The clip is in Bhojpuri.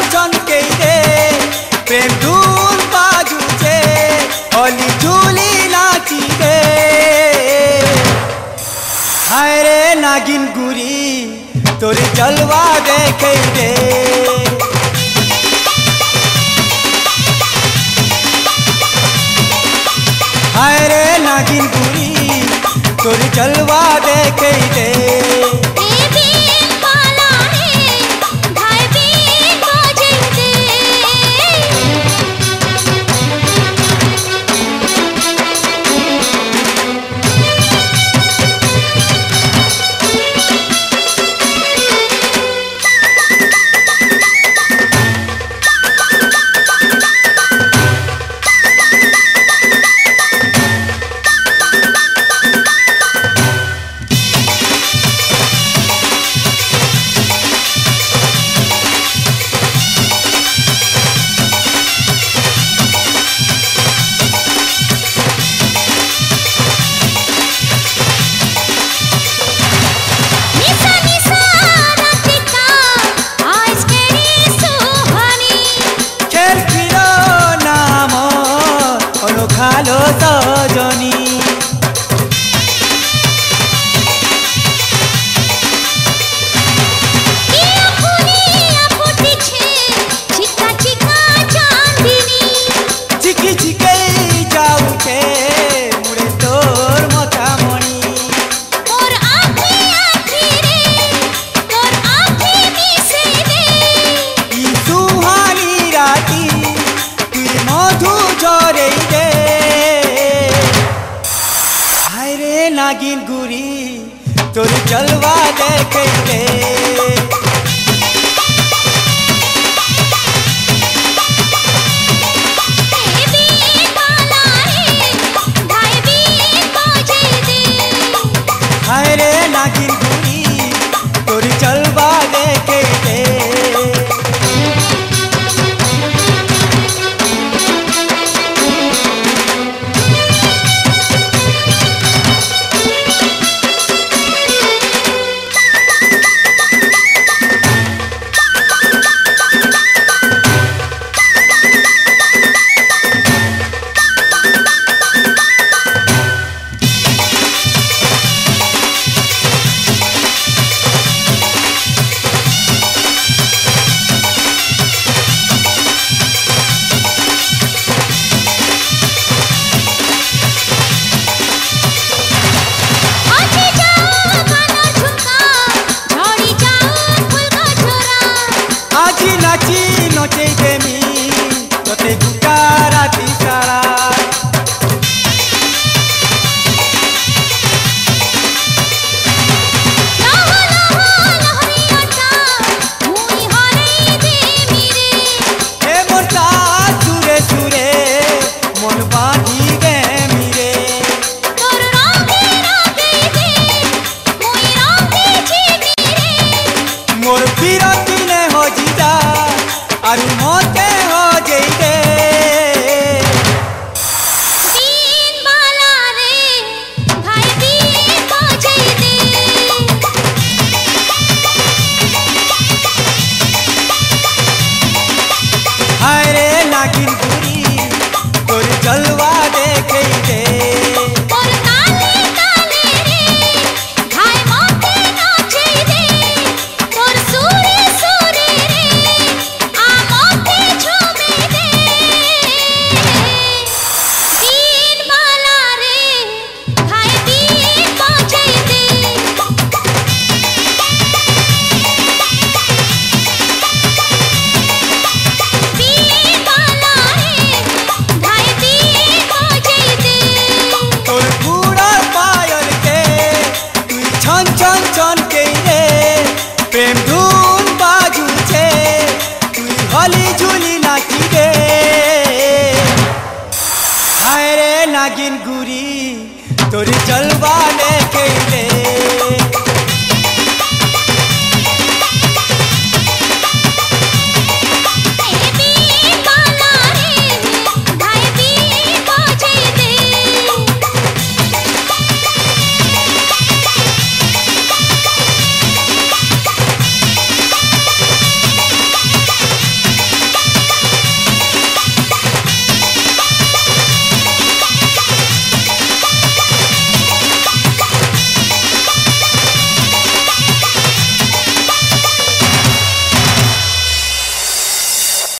ছনকে রে প্রেম ধুন বাজুছে হলি ঝুলি নাচি রে হায় রে নাগিন গুরি তোর জলवा देखे रे हाय रे नागिन गुरी तोर जलवा देखे रे ভালো সজনী ঝিকি ঝিকে যাউছে মুড়ে তোর মথামণি তোর আঁখি আঁখি রে তোর আঁখি মিশে রে ই সুহানি রাতি তুই মধু ঝরে রে हाय रे नागिन गुरी तोर जलवा देखे रे हाय रे नागिन गुरी तोर जलवा देखे रे नाची नचे देमी तोते गुटा राती सारा ए मोरता सुरे सुरे मन बांधी दे मिरे তোর রঙে রঙে দে মুই রঙে জিবি রে मोर बिरती ने हो जीता आरु मोते हो जई रे दिन बाला रे भाई दिन बजई दे हाय रे नागिन गुरी तोर जलवा देखे रे তোর কালে কালে রে ভাই মতে নাচই দে তোর সুরে সুরে রে আমতে ঝুমে দে দিন বালা রে ভাই দিন বজই দে দিন বালা রে ভাই দিন বজই দে तोर पूरा पायल के तुई छन छन छन के रे प्रेम धूम बाजू छे तुई हली झुली नाची रे हाय रे नागिन गुरी तोर जलवा देखे रे